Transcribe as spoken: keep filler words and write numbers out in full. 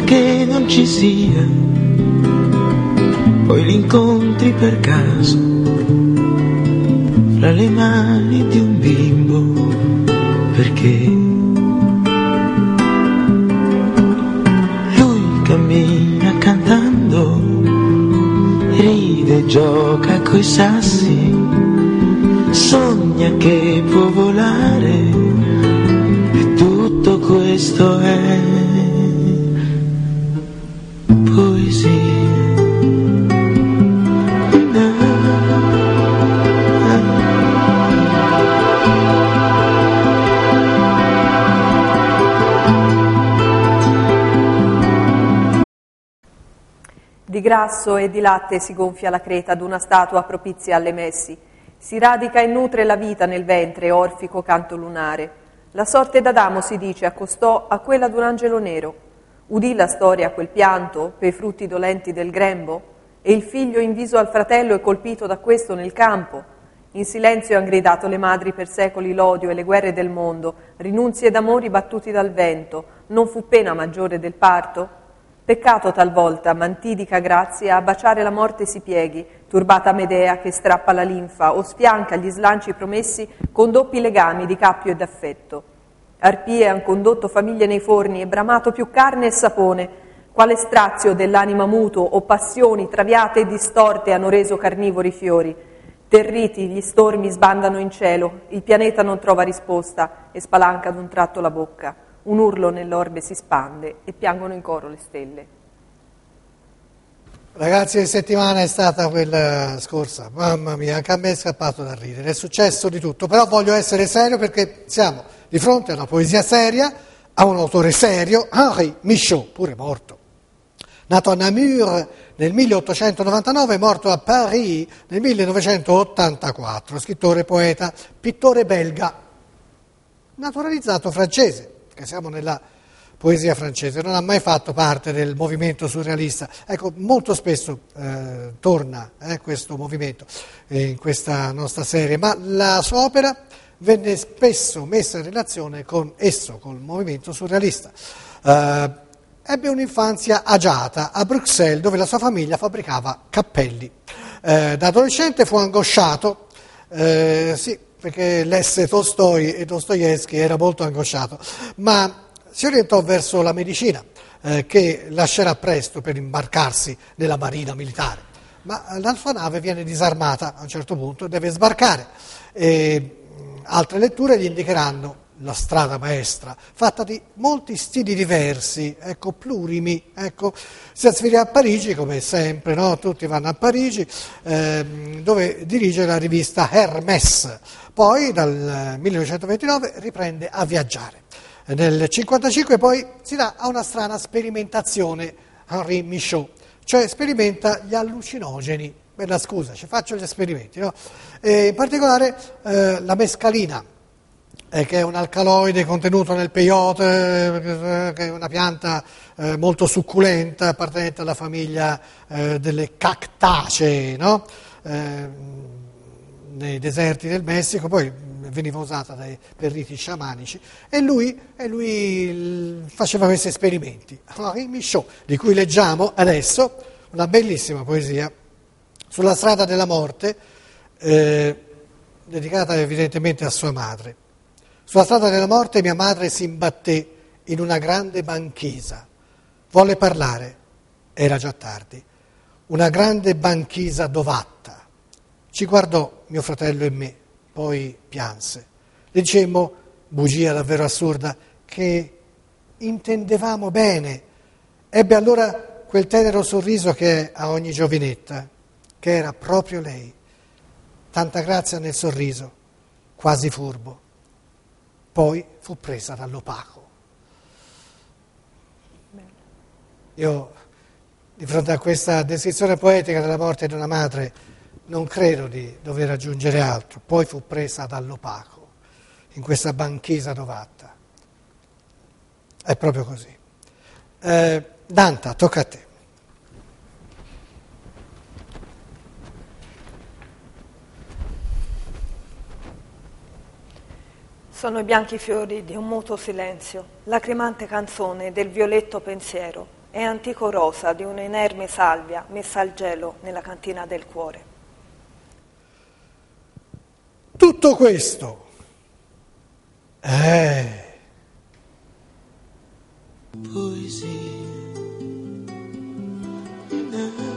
che non ci sia, poi li incontri per caso fra le mani di un bimbo, perché lui cammina cantando, ride e gioca coi sassi, sogna che può volare, e tutto questo è poesia. Di grasso e di latte si gonfia la creta d'una statua propizia alle messi, si radica e nutre la vita nel ventre, orfico canto lunare. La sorte d'Adamo, si dice, accostò a quella d'un angelo nero. Udì la storia quel pianto pei frutti dolenti del grembo, e il figlio inviso al fratello e colpito da questo nel campo. In silenzio han gridato le madri per secoli l'odio e le guerre del mondo, rinunzi ed amori battuti dal vento. Non fu pena maggiore del parto? Peccato talvolta, mantidica grazia, a baciare la morte si pieghi, turbata Medea che strappa la linfa o sfianca gli slanci promessi con doppi legami di cappio e d'affetto. Arpie han condotto famiglie nei forni e bramato più carne e sapone, quale strazio dell'anima muto o passioni traviate e distorte hanno reso carnivori fiori. Territi gli stormi sbandano in cielo, il pianeta non trova risposta e spalanca d'un tratto la bocca. Un urlo nell'orbe si spande e piangono in coro le stelle. Ragazzi, di settimana è stata quella scorsa, mamma mia, anche a me è scappato da ridere, è successo di tutto, però voglio essere serio perché siamo di fronte a una poesia seria, a un autore serio, Henri Michaud, pure morto. Nato a Namur nel milleottocentonovantanove, morto a Paris nel millenovecentottantaquattro, scrittore, poeta, pittore belga, naturalizzato francese, che siamo nella poesia francese, non ha mai fatto parte del movimento surrealista. Ecco, molto spesso eh, torna eh, questo movimento eh, in questa nostra serie, ma la sua opera venne spesso messa in relazione con esso, con il movimento surrealista. Eh, ebbe un'infanzia agiata a Bruxelles, dove la sua famiglia fabbricava cappelli. Eh, da adolescente fu angosciato, eh, sì, perché lesse Tolstoi e Dostoevskij, era molto angosciato, ma si orientò verso la medicina, eh, che lascerà presto per imbarcarsi nella marina militare. Ma la sua nave viene disarmata a un certo punto e deve sbarcare. E altre letture gli indicheranno la strada maestra, fatta di molti stili diversi, ecco, plurimi, ecco. Si trasferì a Parigi, come sempre, no? Tutti vanno a Parigi, ehm, dove dirige la rivista Hermès. Poi, dal millenovecentoventinove, riprende a viaggiare. Nel cinquantacinque poi si dà a una strana sperimentazione, Henri Michaud, cioè sperimenta gli allucinogeni. Bella scusa, ci faccio gli esperimenti, no? E in particolare eh, la mescalina, eh, che è un alcaloide contenuto nel peyote, eh, che è una pianta eh, molto succulenta, appartenente alla famiglia eh, delle cactacee, no? Eh, nei deserti del Messico, poi veniva usata dai, per riti sciamanici, e lui, e lui faceva questi esperimenti. Henri Michaud, di cui leggiamo adesso una bellissima poesia, Sulla strada della morte, eh, dedicata evidentemente a sua madre. Sulla strada della morte mia madre si imbatté in una grande banchisa. Volle parlare, era già tardi. Una grande banchisa dovatta. Ci guardò mio fratello e me, poi pianse. Le dicemmo, bugia davvero assurda, che intendevamo bene. Ebbe allora quel tenero sorriso che ha ogni giovinetta, che era proprio lei. Tanta grazia nel sorriso, quasi furbo. Poi fu presa dall'opaco. Io, di fronte a questa descrizione poetica della morte di una madre, non credo di dover aggiungere altro. Poi fu presa dall'opaco, in questa banchisa dovatta. È proprio così. Eh, Danta, tocca a te. Sono i bianchi fiori di un muto silenzio, lacrimante canzone del violetto pensiero, e antico rosa di un'inerme salvia messa al gelo nella cantina del cuore. Tutto questo è poesia.